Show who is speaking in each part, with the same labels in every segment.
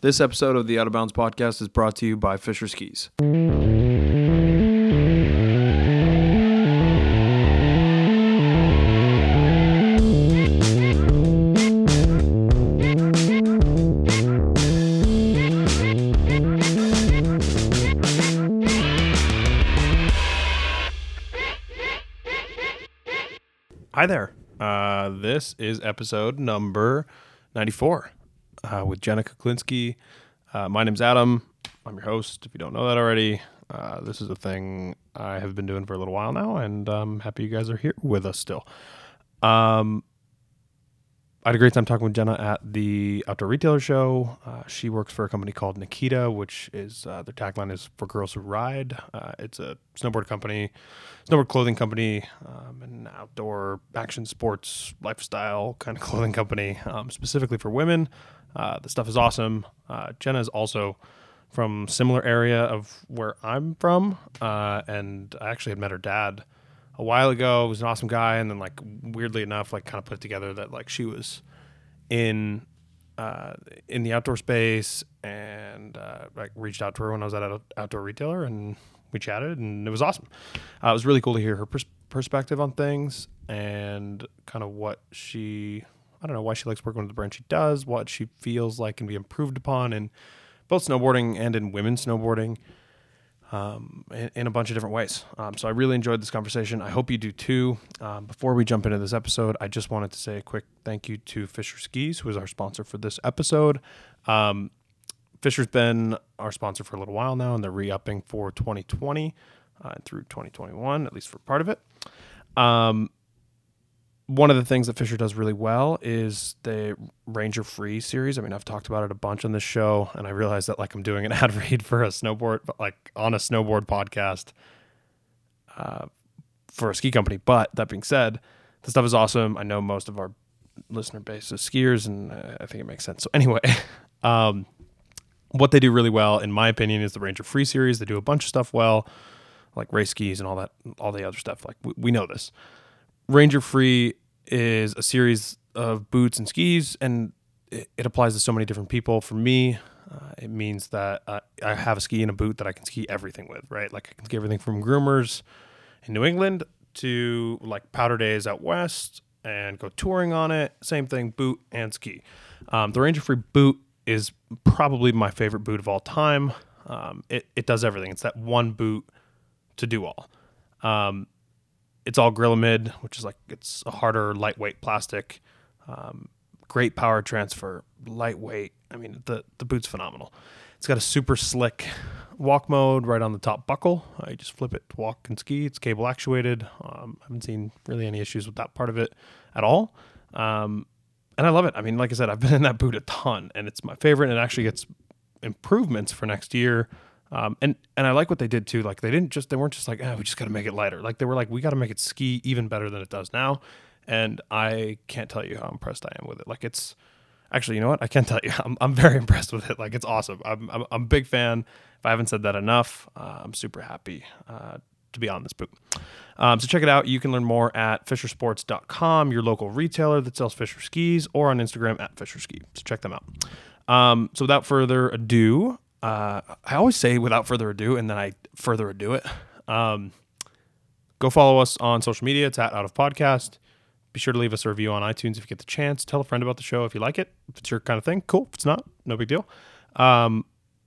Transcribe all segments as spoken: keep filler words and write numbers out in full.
Speaker 1: This episode of the Out of Bounds podcast is brought to you by Fisher Skis. Hi there. Uh, this is episode number ninety-four uh, with Jenna Kuklinski. Uh, my name's Adam. I'm your host, if you don't know that already. Uh, this is a thing I have been doing for a little while now, and I'm happy you guys are here with us still. Um, I had a great time talking with Jenna at the Outdoor Retailer Show. Uh, she works for a company called Nikita, which is, uh, their tagline is for girls who ride. Uh, it's a snowboard company, snowboard clothing company, um, an outdoor action sports lifestyle kind of clothing company, um, specifically for women. Uh, the stuff is awesome. Uh, Jenna is also from similar area of where I'm from. Uh, and I actually had met her dad a while ago. He was an awesome guy. And then like, weirdly enough, like kind of put it together that like she was in, uh, in the outdoor space and, uh, like reached out to her when I was at an Outdoor Retailer and we chatted and it was awesome. Uh, it was really cool to hear her pers- perspective on things and kind of what she, I don't know, why she likes working with the brand she does, what she feels like can be improved upon in both snowboarding and in women's snowboarding. Um, in, in a bunch of different ways. Um, so I really enjoyed this conversation. I hope you do too. Um, before we jump into this episode, I just wanted to say a quick thank you to Fisher Skis, who is our sponsor for this episode. Um, Fisher's been our sponsor for a little while now, and they're re-upping for twenty twenty uh, through twenty twenty-one, at least for part of it. Um, one of the things that Fisher does really well is the Ranger Free series. I mean, I've talked about it a bunch on this show, and I realize that like I'm doing an ad read for a snowboard, but like on a snowboard podcast uh, for a ski company. But that being said, the stuff is awesome. I know most of our listener base is skiers, and uh, I think it makes sense. So anyway, um, what they do really well, in my opinion, is the Ranger Free series. They do a bunch of stuff well, like race skis and all that, all the other stuff. Like we, we know this. Ranger Free is a series of boots and skis, and it, it applies to so many different people. For me, uh, it means that uh, I have a ski and a boot that I can ski everything with, right? Like I can ski everything from groomers in New England to like powder days out west and go touring on it. Same thing, boot and ski. Um, the Ranger Free boot is probably my favorite boot of all time. Um, it, it does everything. It's that one boot to do all. Um, It's all Grilamid, which is like, it's a harder, lightweight plastic. Um, great power transfer, lightweight. I mean, the, the boot's phenomenal. It's got a super slick walk mode right on the top buckle. Uh, you just flip it to walk and ski. It's cable actuated. Um, I haven't seen really any issues with that part of it at all. Um, and I love it. I mean, like I said, I've been in that boot a ton, and it's my favorite, and it actually gets improvements for next year. Um, and, and I like what they did too. Like they didn't just, they weren't just like, oh, we just got to make it lighter. Like they were like, we got to make it ski even better than it does now. And I can't tell you how impressed I am with it. Like it's actually, you know what? I can't tell you. I'm, I'm very impressed with it. Like it's awesome. I'm, I'm, I'm a big fan. If I haven't said that enough, uh, I'm super happy, uh, to be on this boot. Um, so check it out. You can learn more at fisher sports dot com, your local retailer that sells Fisher skis, or on Instagram at Fisher Ski. So check them out. Um, so without further ado, Uh, I always say without further ado, and then I further ado it. Um, go follow us on social media. It's at Out of Podcast. Be sure to leave us a review on iTunes if you get the chance. Tell a friend about the show if you like it. If it's your kind of thing, cool. If it's not, no big deal. Um,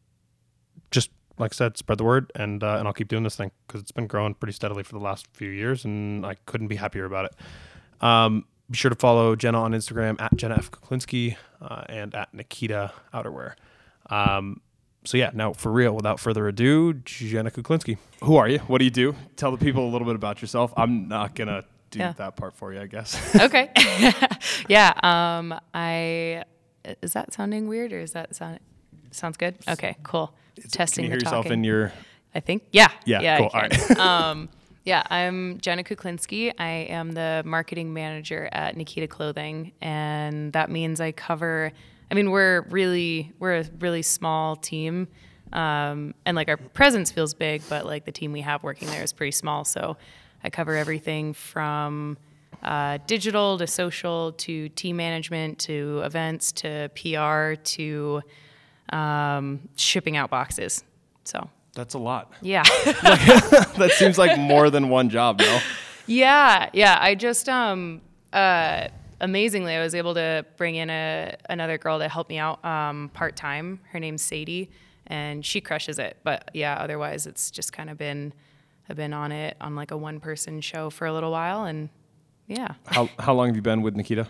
Speaker 1: just like I said, spread the word, and uh, and I'll keep doing this thing because it's been growing pretty steadily for the last few years, and I couldn't be happier about it. Um, be sure to follow Jenna on Instagram at Jenna F. Kuklinski uh, and at Nikita Outerwear. Um, So yeah, now for real, without further ado, Jenna Kuklinski. Who are you? What do you do? Tell the people a little bit about yourself. I'm not going to do yeah. that part for you, I guess.
Speaker 2: Okay. yeah. Um, I, is that sounding weird or is that sound, sounds good? Okay, cool.
Speaker 1: Is
Speaker 2: Testing
Speaker 1: it, can you hear
Speaker 2: the
Speaker 1: yourself
Speaker 2: talking.
Speaker 1: in your...
Speaker 2: I think. Yeah.
Speaker 1: Yeah,
Speaker 2: yeah
Speaker 1: cool.
Speaker 2: I
Speaker 1: All right.
Speaker 2: um, yeah, I'm Jenna Kuklinski. I am the marketing manager at Nikita Clothing, and that means I cover... I mean, we're really, we're a really small team, um, and like our presence feels big, but like the team we have working there is pretty small. So I cover everything from uh, digital to social to team management to events to P R to um, shipping out boxes. So
Speaker 1: That's a lot.
Speaker 2: yeah.
Speaker 1: That seems like more than one job, no?
Speaker 2: Yeah, yeah. I just um uh amazingly I was able to bring in a another girl to help me out um part time. Her name's Sadie, and she crushes it. But yeah, otherwise it's just kind of been I've been on it on like a one person show for a little while, and yeah.
Speaker 1: How how long have you been with Nikita?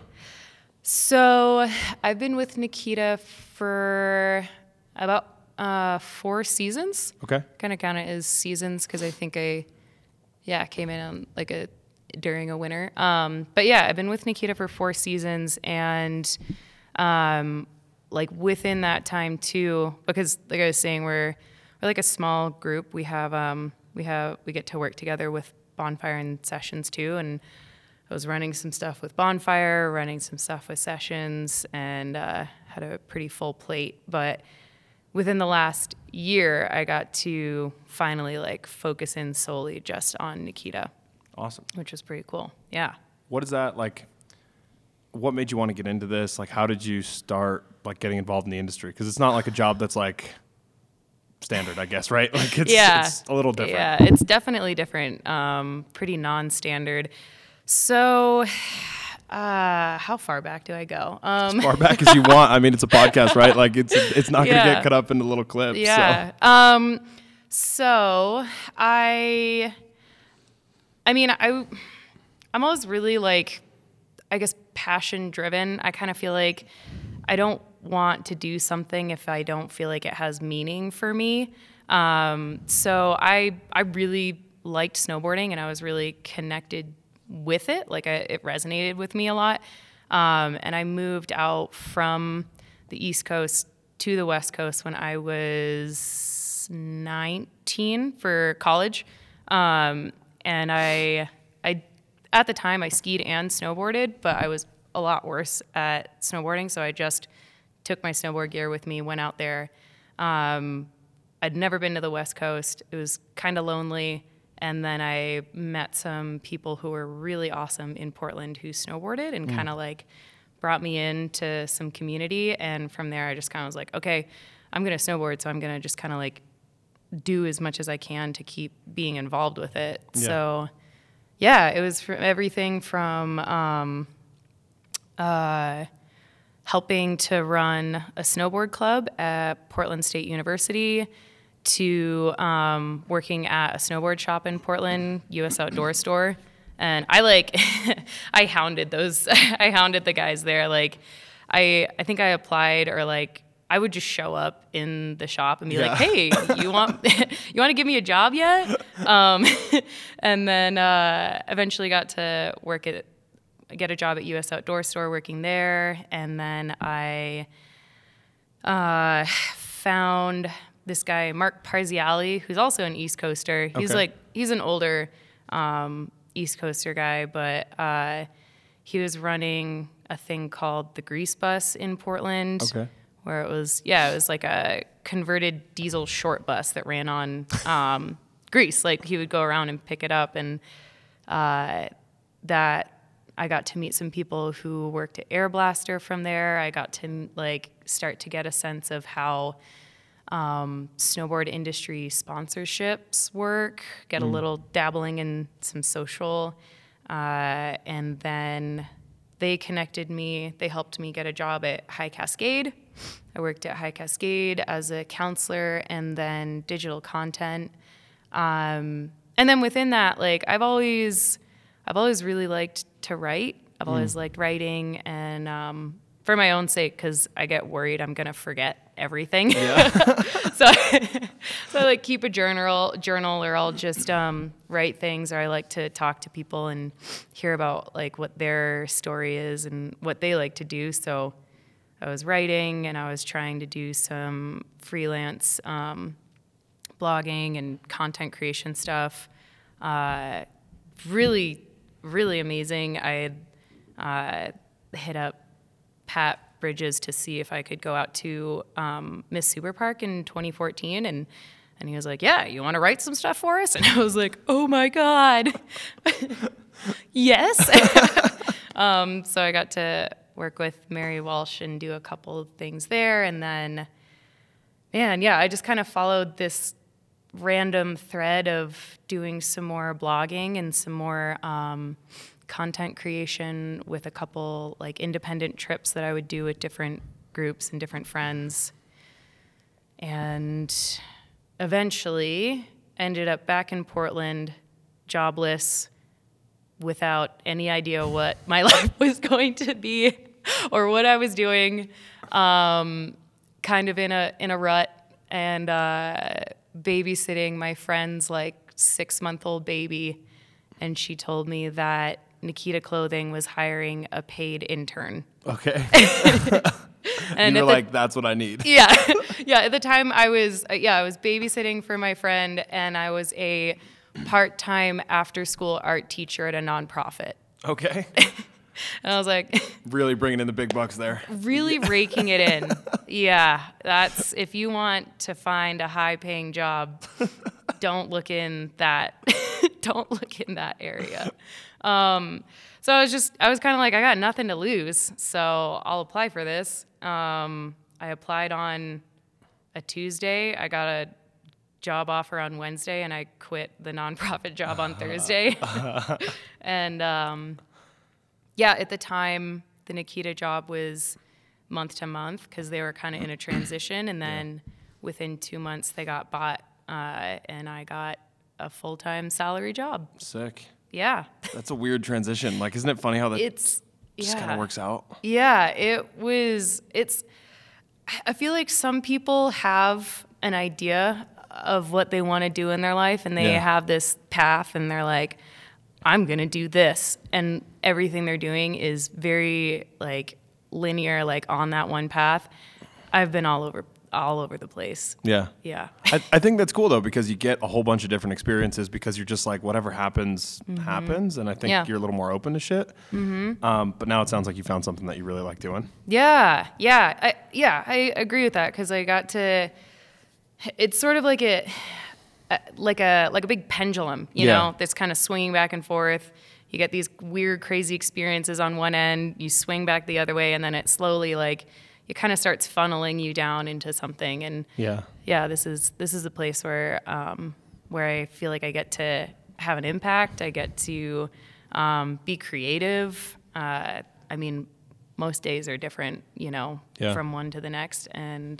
Speaker 2: So I've been with Nikita for about uh four seasons.
Speaker 1: Okay.
Speaker 2: Kind of count it as seasons because I think I Yeah, I came in on like a during a winter. Um, but yeah, I've been with Nikita for four seasons, and um, like within that time too, because like I was saying, we're we're like a small group. We have um, we have we get to work together with Bonfire and Sessions too, and I was running some stuff with Bonfire, running some stuff with Sessions, and uh, had a pretty full plate. But within the last year, I got to finally like focus in solely just on Nikita.
Speaker 1: Awesome.
Speaker 2: Which was pretty cool. Yeah.
Speaker 1: What is that like? What made you want to get into this? Like, how did you start like getting involved in the industry? Because it's not like a job that's like standard, I guess, right? Like it's,
Speaker 2: yeah.
Speaker 1: it's a little different.
Speaker 2: Yeah, it's definitely different. Um, pretty non-standard. So, uh, how far back do I go? Um,
Speaker 1: as far back as you want. I mean, it's a podcast, right? Like it's it's not going to
Speaker 2: Yeah.
Speaker 1: get cut up into little clips.
Speaker 2: Yeah.
Speaker 1: So.
Speaker 2: Um, so I, I mean, I, I'm always really like, I guess, passion driven. I kind of feel like I don't want to do something if I don't feel like it has meaning for me. Um, so I, I really liked snowboarding, and I was really connected with it. Like I, it resonated with me a lot. Um, and I moved out from the East Coast to the West Coast when I was nineteen for college. Um, and I, I, at the time I skied and snowboarded, but I was a lot worse at snowboarding. So I just took my snowboard gear with me, went out there. Um, I'd never been to the West Coast. It was kind of lonely. And then I met some people who were really awesome in Portland who snowboarded and mm. kind of like brought me into some community. And from there, I just kind of was like, okay, I'm going to snowboard. So I'm going to just kind of like do as much as I can to keep being involved with it. Yeah. So yeah, it was from everything from um, uh, helping to run a snowboard club at Portland State University, to um, working at a snowboard shop in Portland, U S Outdoor Store. And I like, I hounded those, I hounded the guys there. Like, I I think I applied, or like, I would just show up in the shop and be yeah. like, hey, you want, you want to give me a job yet? Um, and then uh, eventually got to work at, get a job at U S Outdoor Store working there. And then I uh, found this guy, Mark Parziali, who's also an East Coaster. He's okay. like, he's an older um, East Coaster guy, but uh, he was running a thing called the Grease Bus in Portland, okay. where it was, yeah, it was like a converted diesel short bus that ran on um, grease. Like he would go around and pick it up, and uh, that I got to meet some people who worked at Air Blaster from there. I got to like start to get a sense of how Um, snowboard industry sponsorships work, get mm. a little dabbling in some social, uh, and then they connected me, they helped me get a job at High Cascade. I worked at High Cascade as a counselor and then digital content. Um, and then within that, like I've always, I've always really liked to write. I've mm. always liked writing, and um, for my own sake, because I get worried I'm gonna forget everything. Yeah. so, so I like keep a journal, journal, or I'll just um, write things, or I like to talk to people and hear about like what their story is and what they like to do. So I was writing, and I was trying to do some freelance um, blogging and content creation stuff. Uh, really, really amazing. I had uh, hit up Pat Bridges to see if I could go out to um, Miss Super Park in twenty fourteen, and and he was like, yeah, you want to write some stuff for us? And I was like, oh my God, yes. um, so I got to work with Mary Walsh and do a couple of things there, and then And yeah, I just kind of followed this random thread of doing some more blogging and some more um, content creation with a couple like independent trips that I would do with different groups and different friends. And eventually ended up back in Portland, jobless, without any idea what my life was going to be or what I was doing, um, kind of in a in a rut, and uh, babysitting my friend's like six-month-old baby, and she told me that Nikita Clothing was hiring a paid intern.
Speaker 1: Okay.
Speaker 2: And
Speaker 1: you're
Speaker 2: the,
Speaker 1: like, that's what I need.
Speaker 2: Yeah. Yeah. At the time I was, uh, yeah, I was babysitting for my friend, and I was a part-time after-school art teacher at a nonprofit.
Speaker 1: Okay.
Speaker 2: And I was like,
Speaker 1: really bringing in the big bucks there.
Speaker 2: Really raking it in. Yeah. That's, if you want to find a high-paying job, don't look in that, don't look in that area. Um, so I was just, I was kind of like, I got nothing to lose, so I'll apply for this. Um, I applied on a Tuesday. I got a job offer on Wednesday, and I quit the nonprofit job on Thursday. And um, yeah, at the time, the Nikita job was month to month because they were kind of in a transition. And then yeah. within two months, they got bought, uh, and I got a full-time salary job.
Speaker 1: Sick.
Speaker 2: Yeah.
Speaker 1: That's a weird transition. Like, isn't it funny how that
Speaker 2: it's,
Speaker 1: just
Speaker 2: yeah.
Speaker 1: kind of works out?
Speaker 2: Yeah, it was, it's, I feel like some people have an idea of what they want to do in their life, and they
Speaker 1: yeah.
Speaker 2: have this path, and they're like, I'm going to do this. And everything they're doing is very like linear, like on that one path. I've been all over all over the place.
Speaker 1: Yeah.
Speaker 2: Yeah.
Speaker 1: I, I think that's cool though, because you get a whole bunch of different experiences because you're just like, whatever happens, mm-hmm. happens. And I think
Speaker 2: yeah.
Speaker 1: you're a little more open to shit.
Speaker 2: Mm-hmm.
Speaker 1: Um, but now it sounds like you found something that you really like doing.
Speaker 2: Yeah. Yeah. I, yeah. I agree with that. Cause I got to, it's sort of like a, like a, like a big pendulum, you
Speaker 1: yeah.
Speaker 2: know, that's kind of swinging back and forth. You get these weird, crazy experiences on one end, you swing back the other way, and then it slowly like, it kind of starts funneling you down into something. And
Speaker 1: yeah,
Speaker 2: yeah, this is this is a place where um, where I feel like I get to have an impact. I get to um, be creative. Uh, I mean, most days are different, you know,
Speaker 1: yeah.
Speaker 2: from one to the next, and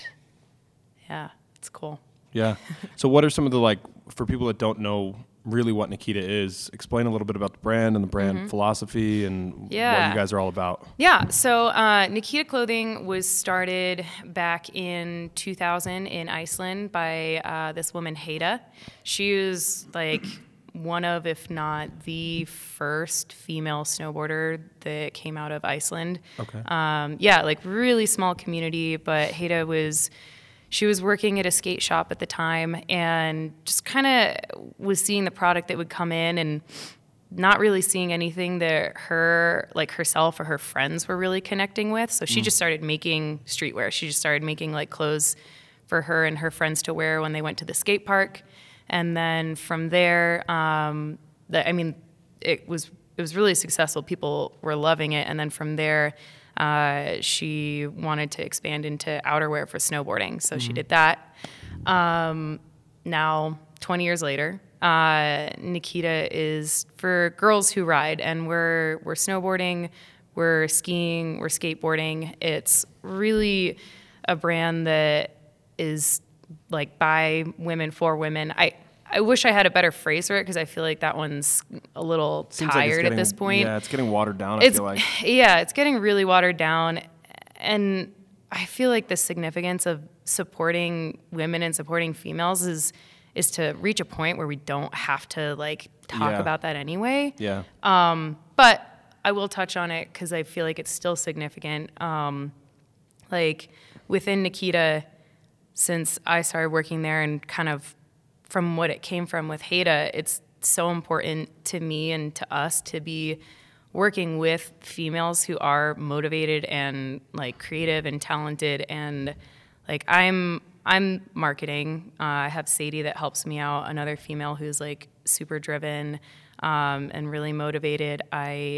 Speaker 2: yeah, it's cool.
Speaker 1: Yeah. So, what are some of the like for people that don't know really what Nikita is? Explain a little bit about the brand and the brand mm-hmm. philosophy and
Speaker 2: yeah.
Speaker 1: what you guys are all about.
Speaker 2: Yeah. So uh, Nikita Clothing was started back in two thousand in Iceland by uh, this woman, Heda. She was like one of, if not the first female snowboarder that came out of Iceland.
Speaker 1: Okay.
Speaker 2: Um, yeah, like really small community, but Heda was... She was working at a skate shop at the time and just kind of was seeing the product that would come in and not really seeing anything that her, like herself or her friends were really connecting with. So she mm. just started making streetwear. She just started making like clothes for her and her friends to wear when they went to the skate park. And then from there, um, the, I mean, it was it was really successful. People were loving it. And then from there, Uh, she wanted to expand into outerwear for snowboarding, so mm-hmm. she did that. Um, now, twenty years later, uh, Nikita is for girls who ride, and we're we're snowboarding, we're skiing, we're skateboarding. It's really a brand that is like by women for women. I. I wish I had a better phrase for it because I feel like that one's a little
Speaker 1: Seems
Speaker 2: tired
Speaker 1: like it's getting,
Speaker 2: at this point.
Speaker 1: Yeah, it's getting watered down,
Speaker 2: it's,
Speaker 1: I feel like.
Speaker 2: Yeah, it's getting really watered down. And I feel like the significance of supporting women and supporting females is is to reach a point where we don't have to like talk
Speaker 1: yeah.
Speaker 2: about that anyway.
Speaker 1: Yeah.
Speaker 2: Um, but I will touch on it because I feel like it's still significant. Um, like within Nikita, since I started working there and kind of from what it came from with Heda, it's so important to me and to us to be working with females who are motivated and like creative and talented. And like I'm I'm marketing. Uh, I have Sadie that helps me out, another female who's like super driven um, and really motivated. I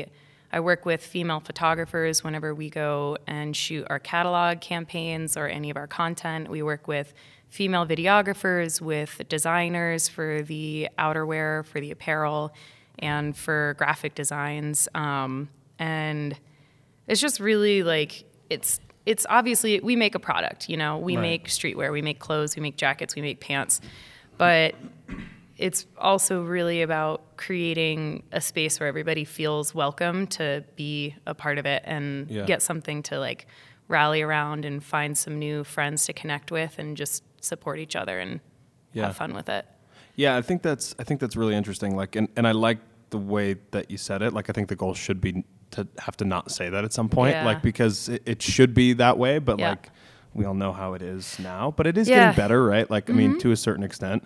Speaker 2: I work with female photographers whenever we go and shoot our catalog campaigns or any of our content. We work with female videographers, with designers for the outerwear, for the apparel, and for graphic designs. Um, and it's just really like, it's it's obviously, we make a product, you know, we
Speaker 1: Right.
Speaker 2: make streetwear, we make clothes, we make jackets, we make pants, but it's also really about creating a space where everybody feels welcome to be a part of it and
Speaker 1: Yeah.
Speaker 2: get something to like rally around and find some new friends to connect with and just support each other and
Speaker 1: Yeah.
Speaker 2: have fun with it.
Speaker 1: Yeah, I think that's I think that's really interesting. Like, and, and I like the way that you said it. Like, I think the goal should be to have to not say that at some point,
Speaker 2: Yeah.
Speaker 1: like because it, it should be that way. But
Speaker 2: Yeah.
Speaker 1: like, we all know how it is now. But it is
Speaker 2: Yeah.
Speaker 1: getting better, right? Like, I mean, to a certain extent.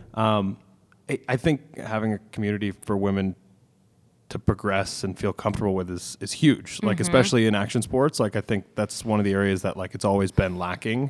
Speaker 1: Um, I, I think having a community for women to progress and feel comfortable with is is huge. Like, especially in action sports. Like, I think that's one of the areas that like it's always been lacking.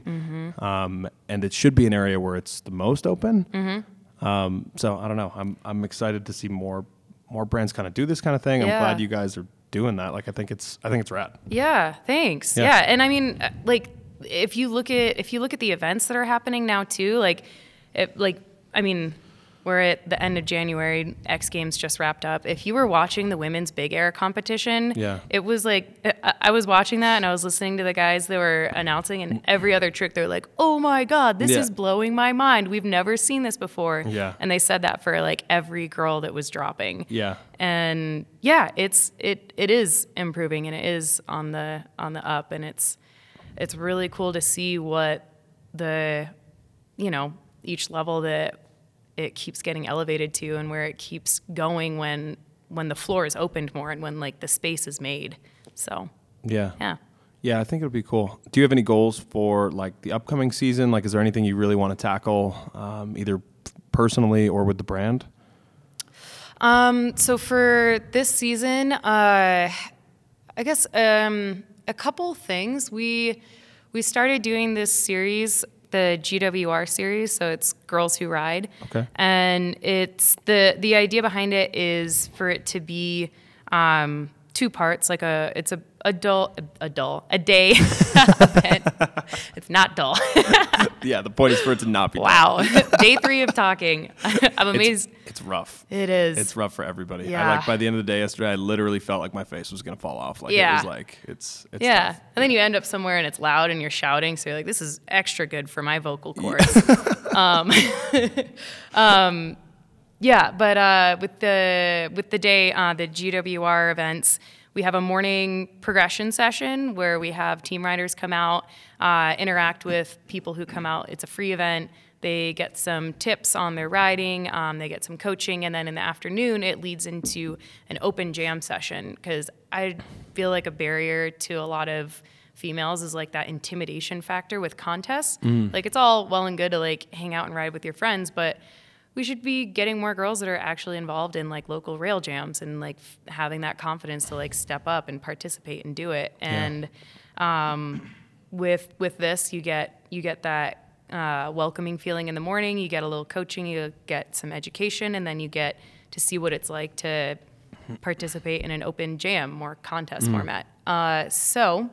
Speaker 1: Um, and it should be an area where it's the most open. Um, so I don't know. I'm I'm excited to see more more brands kind of do this kind of thing. I'm
Speaker 2: Yeah.
Speaker 1: glad you guys are doing that. Like, I think it's I think it's rad.
Speaker 2: Yeah, thanks.
Speaker 1: Yeah.
Speaker 2: Yeah. And I mean, uh, like if you look at if you look at the events that are happening now too, like it, like I mean, we're at the end of January, X Games just wrapped up. If you were watching the women's big air competition,
Speaker 1: Yeah.
Speaker 2: it was like I, I was watching that and I was listening to the guys that were announcing, and every other trick they're like, "Oh my god, this
Speaker 1: Yeah.
Speaker 2: is blowing my mind. We've never seen this before."
Speaker 1: Yeah.
Speaker 2: And they said that for like every girl that was dropping.
Speaker 1: Yeah.
Speaker 2: And yeah, it's it it is improving and it is on the on the up, and it's it's really cool to see what the you know each level that it keeps getting elevated to and where it keeps going when when the floor is opened more and when like the space is made. So
Speaker 1: Yeah.
Speaker 2: yeah.
Speaker 1: Yeah, I think it'll be cool. Do you have any goals for like the upcoming season? Like, is there anything you really want to tackle, um, either personally or with the brand?
Speaker 2: Um, so for this season, uh, I guess um, a couple things. We we started doing this series, the G W R series, so it's Girls Who Ride.
Speaker 1: Okay.
Speaker 2: And it's the the idea behind it is for it to be um, two parts, like a it's a a dull a dull a day event. It's not dull.
Speaker 1: Yeah, the point is for it to not be.
Speaker 2: Wow. Day three of talking. I'm amazed.
Speaker 1: It's, it's rough.
Speaker 2: It is.
Speaker 1: It's rough for everybody. I,
Speaker 2: Yeah.
Speaker 1: like by the end of the day yesterday, I literally felt like my face was gonna fall off. Like
Speaker 2: Yeah.
Speaker 1: it was like it's it's
Speaker 2: Yeah.
Speaker 1: tough.
Speaker 2: And then you end up somewhere and it's loud and you're shouting. So you're like, this is extra good for my vocal cords. um, um, yeah. But uh, with the with the day, uh, the G W R events, we have a morning progression session where we have team riders come out, uh, interact with people who come out. It's a free event. They get some tips on their riding, um, they get some coaching, and then in the afternoon, it leads into an open jam session, because I feel like a barrier to a lot of females is like that intimidation factor with contests. Like, it's all well and good to like hang out and ride with your friends, but we should be getting more girls that are actually involved in like local rail jams and like f- having that confidence to like step up and participate and do it. And um, with with this, you get you get that uh, welcoming feeling in the morning. You get a little coaching, you get some education, and then you get to see what it's like to participate in an open jam or contest format. Uh, so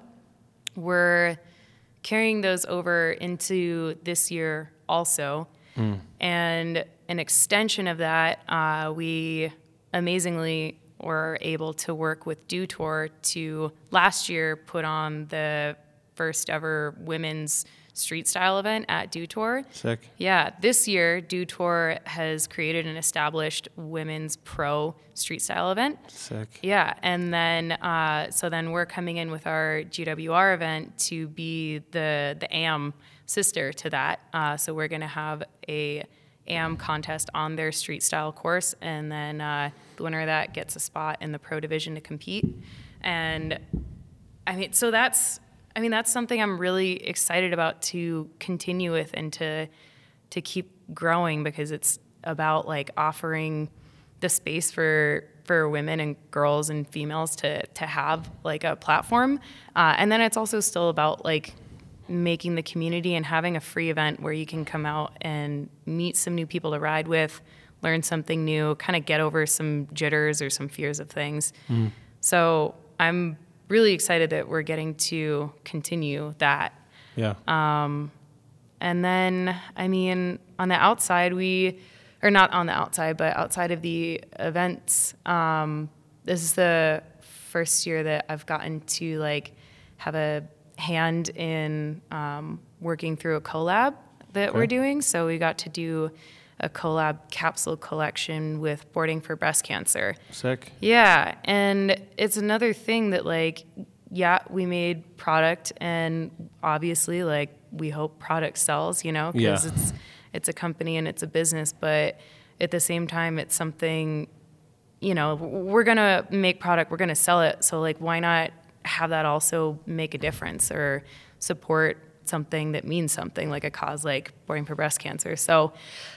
Speaker 2: we're carrying those over into this year also. And an extension of that, uh, we amazingly were able to work with Dew Tour to last year put on the first ever women's street style event at Dew Tour.
Speaker 1: Sick.
Speaker 2: Yeah, this year, Dew Tour has created an established women's pro street style event.
Speaker 1: Sick.
Speaker 2: Yeah, and then uh, so then we're coming in with our G W R event to be the the A M sister to that. Uh, so we're gonna have a A M contest on their street style course, and then uh, the winner of that gets a spot in the pro division to compete. And I mean, so that's I mean that's something I'm really excited about to continue with and to to keep growing, because it's about like offering the space for for women and girls and females to to have like a platform, uh, and then it's also still about like making the community and having a free event where you can come out and meet some new people to ride with, learn something new, kind of get over some jitters or some fears of things. So I'm really excited that we're getting to continue that.
Speaker 1: Yeah.
Speaker 2: Um, and then, I mean, on the outside, we, or not on the outside, but outside of the events, um, this is the first year that I've gotten to like have a hand in um, working through a collab that
Speaker 1: Okay.
Speaker 2: we're doing. So we got to do a collab capsule collection with Boarding for Breast Cancer.
Speaker 1: Sick.
Speaker 2: Yeah, and it's another thing that like, yeah, we made product, and obviously like we hope product sells, you know, because
Speaker 1: Yeah.
Speaker 2: it's it's a company and it's a business, but at the same time it's something, you know, we're gonna make product, we're gonna sell it, so like why not have that also make a difference or support something that means something, like a cause like Boarding for Breast Cancer. So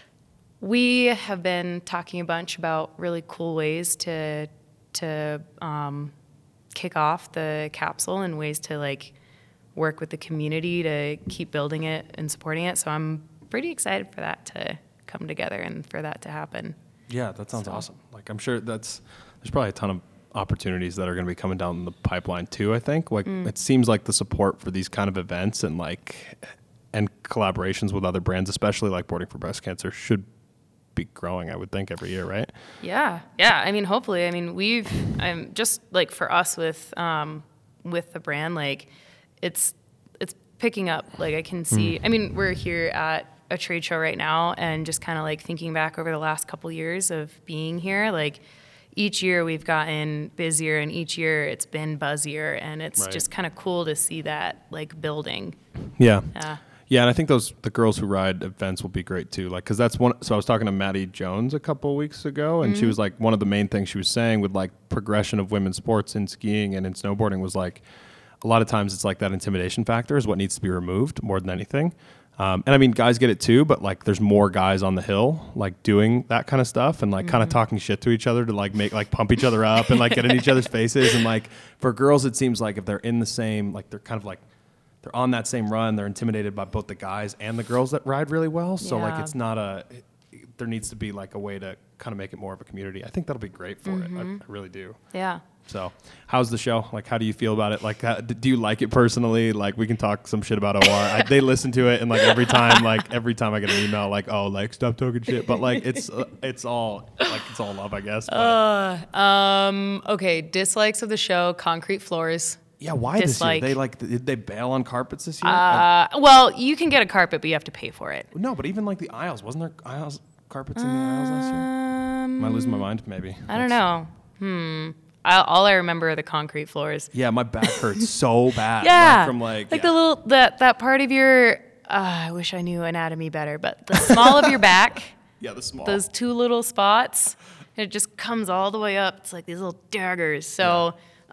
Speaker 2: we have been talking a bunch about really cool ways to to um, kick off the capsule and ways to like work with the community to keep building it and supporting it. So I'm pretty excited for that to come together and for that to happen.
Speaker 1: Yeah, that sounds
Speaker 2: So-
Speaker 1: awesome. Like I'm sure that's there's probably a ton of opportunities that are going to be coming down the pipeline too. I think like
Speaker 2: Mm.
Speaker 1: it seems like the support for these kind of events and like and collaborations with other brands, especially like Boarding for Breast Cancer, should be growing. I would think every year, right?
Speaker 2: Yeah, yeah. I mean, hopefully. I mean, we've I'm just like for us with um, with the brand, like it's it's picking up. Like I can see. I mean, we're here at a trade show right now, and just kind of like thinking back over the last couple years of being here, like each year we've gotten busier, and each year it's been buzzier, and it's
Speaker 1: Right.
Speaker 2: just kind of cool to see that like building.
Speaker 1: Yeah.
Speaker 2: Yeah.
Speaker 1: Yeah, and I think those the girls who ride events will be great too. Like, cause that's one. So I was talking to Maddie Jones a couple of weeks ago, and she was like, one of the main things she was saying with like progression of women's sports in skiing and in snowboarding was like, a lot of times it's like that intimidation factor is what needs to be removed more than anything. Um, and I mean, guys get it too, but like, there's more guys on the hill like doing that kind of stuff and like kind of talking shit to each other to like make like pump each other up and like get in each other's faces. And like for girls, it seems like if they're in the same, like they're kind of like. They're on that same run. They're intimidated by both the guys and the girls that ride really well. So like,
Speaker 2: Yeah.
Speaker 1: it's not a. It, there needs to be like a way to kind of make it more of a community. I think that'll be great for it. I, I really do.
Speaker 2: Yeah.
Speaker 1: So, how's the show? Like, how do you feel about it? Like, how, do you like it personally? Like, we can talk some shit about O R. I, they listen to it, and like every time, like every time I get an email, like, oh, like stop talking shit. But like, it's uh, it's all like it's all love, I guess. But,
Speaker 2: Uh, um. Okay. Dislikes of the show: concrete floors.
Speaker 1: yeah, why
Speaker 2: dislike.
Speaker 1: this year? They like did they bail on carpets this year?
Speaker 2: Uh, well, you can get a carpet, but you have to pay for it.
Speaker 1: No, but even like the aisles, wasn't there aisles carpets in the aisles last year? Am I losing my mind? Maybe.
Speaker 2: I don't
Speaker 1: That's-
Speaker 2: know. Hmm. I, all I remember are the concrete floors.
Speaker 1: Yeah, my back hurts so bad.
Speaker 2: Yeah.
Speaker 1: like, from like,
Speaker 2: like
Speaker 1: yeah.
Speaker 2: the little that that part of your. Uh, I wish I knew anatomy better, but the small of your back,
Speaker 1: yeah, the small.
Speaker 2: those two little spots, it just comes all the way up. It's like these little daggers. So,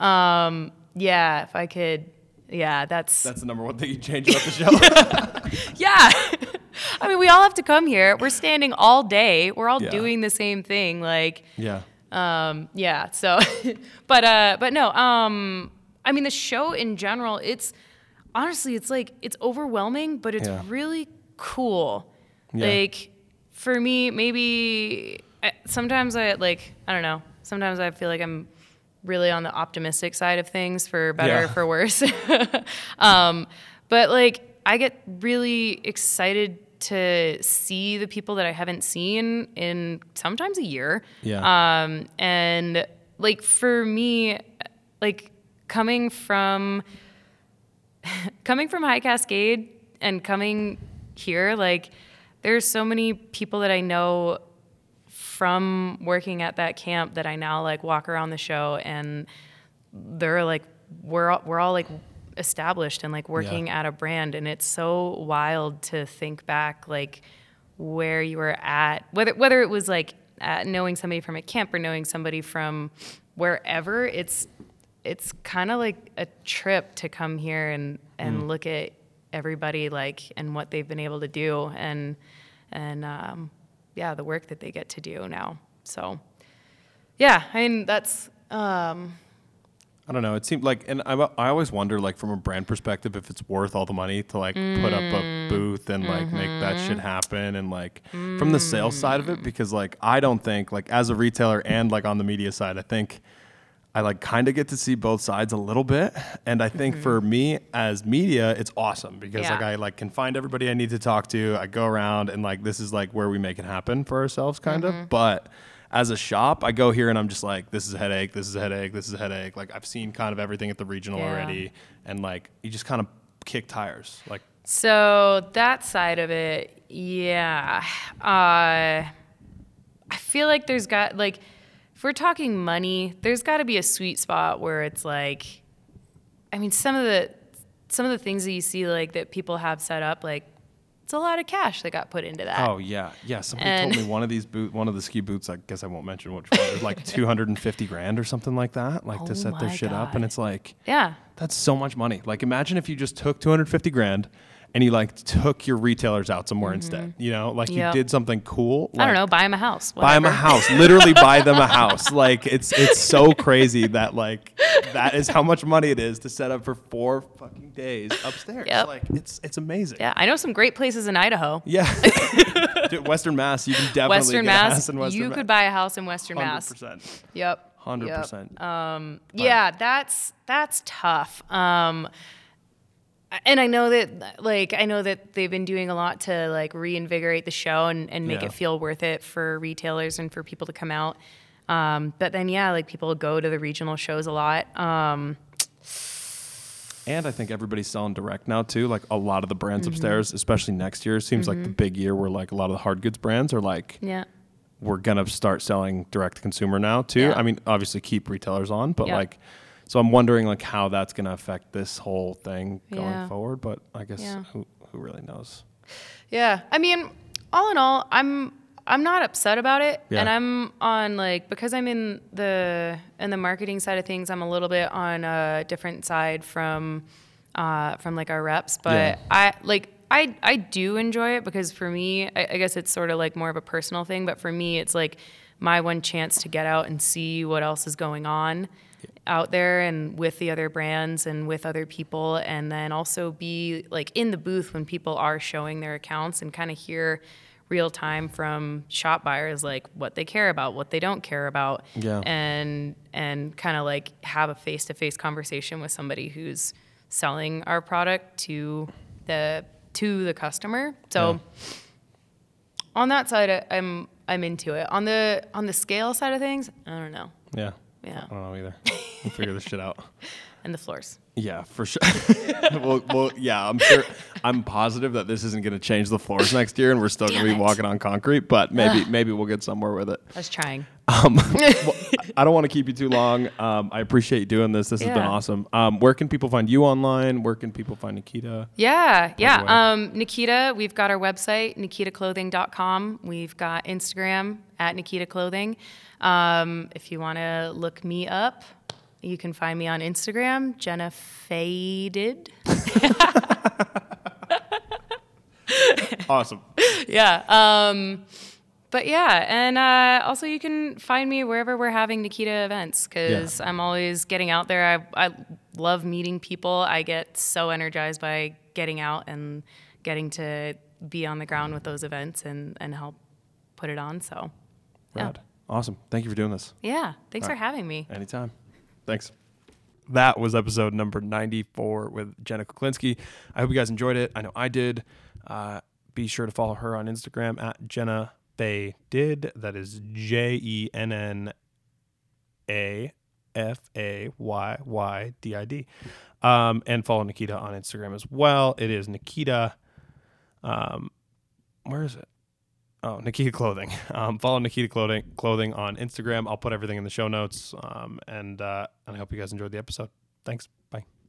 Speaker 2: um, yeah, if I could, yeah, that's
Speaker 1: That's the number one thing you change about the show.
Speaker 2: yeah. I mean, we all have to come here. We're standing all day. We're all
Speaker 1: Yeah.
Speaker 2: doing the same thing. Like.
Speaker 1: yeah.
Speaker 2: Um, yeah, so, but, uh, but no, um, I mean, the show in general, it's, honestly, it's like, it's overwhelming, but it's
Speaker 1: Yeah.
Speaker 2: really cool.
Speaker 1: Yeah.
Speaker 2: Like, for me, maybe, I- sometimes I, like, I don't know, sometimes I feel like I'm really on the optimistic side of things, for better
Speaker 1: Yeah.
Speaker 2: or for worse. um, but, like, I get really excited to see the people that I haven't seen in sometimes a year.
Speaker 1: Yeah.
Speaker 2: Um, and like for me, like coming from coming from High Cascade and coming here, like there's so many people that I know from working at that camp that I now like walk around the show, and they're like we're all, we're all like established and like working
Speaker 1: Yeah.
Speaker 2: at a brand, and it's so wild to think back like where you were at, whether whether it was like at knowing somebody from a camp or knowing somebody from wherever. It's it's kind of like a trip to come here and and
Speaker 1: Mm.
Speaker 2: look at everybody like and what they've been able to do, and and um, yeah, the work that they get to do now. So yeah, I mean that's. Um,
Speaker 1: I don't know. It seemed like, and I, I always wonder, like, from a brand perspective, if it's worth all the money to, like, put up a booth and, like, make that shit happen. And, like, from the sales side of it, because, like, I don't think, like, as a retailer and, like, on the media side, I think I like kind of get to see both sides a little bit. And I think mm-hmm. for me as media, it's awesome because yeah. like I like can find everybody I need to talk to. I go around and like, this is like where we make it happen for ourselves kind mm-hmm. of. But as a shop, I go here and I'm just like, this is a headache. This is a headache. This is a headache. Like I've seen kind of everything at the regional yeah. already. And like, you just kind of kick tires. Like,
Speaker 2: so that side of it. Yeah. Uh, I feel like there's got like, if we're talking money, there's got to be a sweet spot where it's like, I mean, some of the some of the things that you see like that people have set up, like it's a lot of cash that got put into that.
Speaker 1: Oh yeah, yeah. Somebody and told me one of these boot, one of the ski boots. I guess I won't mention which one. It was like two hundred and fifty grand or something like that, like oh to set their shit God. up. And it's like,
Speaker 2: yeah,
Speaker 1: that's so much money. Like imagine if you just took two hundred fifty grand. And you like took your retailers out somewhere mm-hmm. instead, you know, like yep. you did something cool. Like,
Speaker 2: I don't know, buy them a house. Whatever.
Speaker 1: Buy them a house, literally buy them a house. Like it's it's so crazy that like that is how much money it is to set up for four fucking days upstairs. Yep. Like it's it's amazing.
Speaker 2: Yeah, I know some great places in Idaho.
Speaker 1: Yeah, Dude, Western Mass, you can definitely
Speaker 2: Western
Speaker 1: get
Speaker 2: Mass,
Speaker 1: a house in Western
Speaker 2: you
Speaker 1: Mass.
Speaker 2: could buy a house in Western
Speaker 1: one hundred
Speaker 2: Mass.
Speaker 1: percent.
Speaker 2: Yep,
Speaker 1: one hundred percent.
Speaker 2: Yep. Um, yeah, that's that's tough. Um, And I know that, like, I know that they've been doing a lot to, like, reinvigorate the show and, and make yeah. it feel worth it for retailers and for people to come out. Um, but then, yeah, like, people go to the regional shows a lot. Um,
Speaker 1: and I think everybody's selling direct now, too. Like, a lot of the brands mm-hmm. upstairs, especially next year, seems mm-hmm. like the big year where, like, a lot of the hard goods brands are, like,
Speaker 2: yeah.
Speaker 1: we're going to start selling direct to consumer now, too.
Speaker 2: Yeah.
Speaker 1: I mean, obviously keep retailers on, but,
Speaker 2: yeah.
Speaker 1: like... So I'm wondering like how that's going to affect this whole thing going
Speaker 2: yeah.
Speaker 1: forward, but I guess
Speaker 2: yeah.
Speaker 1: who who really knows?
Speaker 2: Yeah. I mean, all in all, I'm I'm not upset about it.
Speaker 1: Yeah.
Speaker 2: And I'm on like because I'm in the in the marketing side of things, I'm a little bit on a different side from uh, from like our reps, but
Speaker 1: yeah.
Speaker 2: I like I I do enjoy it because for me, I, I guess it's sort of like more of a personal thing, but for me it's like my one chance to get out and see what else is going on out there and with the other brands and with other people, and then also be like in the booth when people are showing their accounts and kind of hear real time from shop buyers like what they care about, what they don't care about,
Speaker 1: yeah.
Speaker 2: and and kind of like have a face-to-face conversation with somebody who's selling our product to the to the customer. So yeah. on that side, I, I'm I'm into it. On the on the scale side of things, I don't know.
Speaker 1: Yeah.
Speaker 2: Yeah.
Speaker 1: I don't know either. We'll figure this shit out.
Speaker 2: And the floors.
Speaker 1: Yeah, for sure. well, well, yeah, I'm sure. I'm positive that this isn't going to change the floors next year, and we're still going to be walking on concrete. But maybe,
Speaker 2: Ugh.
Speaker 1: maybe we'll get somewhere with it.
Speaker 2: I was trying.
Speaker 1: Um, well, I don't want to keep you too long. Um, I appreciate you doing this. This
Speaker 2: yeah.
Speaker 1: has been awesome. Um, where can people find you online? Where can people find Nikita?
Speaker 2: Yeah, yeah. Um, Nikita, we've got our website, nikita clothing dot com. We've got Instagram at Nikita Clothing. Um, if you want to look me up, you can find me on Instagram, Jenna Faded.
Speaker 1: Awesome.
Speaker 2: Yeah. Um, but yeah, and uh, also you can find me wherever we're having Nikita events because yeah. I'm always getting out there. I, I love meeting people. I get so energized by getting out and getting to be on the ground with those events and, and help put it on. So,
Speaker 1: Rad.
Speaker 2: Yeah.
Speaker 1: Awesome. Thank you for doing this.
Speaker 2: Yeah. Thanks
Speaker 1: All
Speaker 2: for
Speaker 1: right.
Speaker 2: having me.
Speaker 1: Anytime. Thanks. That was episode number ninety-four with Jenna Kuklinski. I hope you guys enjoyed it. I know I did. Uh, be sure to follow her on Instagram at Jenna Fadid. That is J E N N A F A Y Y D I D. Um, and follow Nikita on Instagram as well. It is Nikita. Um, where is it? Oh, Nikita Clothing. Um, follow Nikita Clothing Clothing on Instagram. I'll put everything in the show notes. Um, and uh, and I hope you guys enjoyed the episode. Thanks. Bye.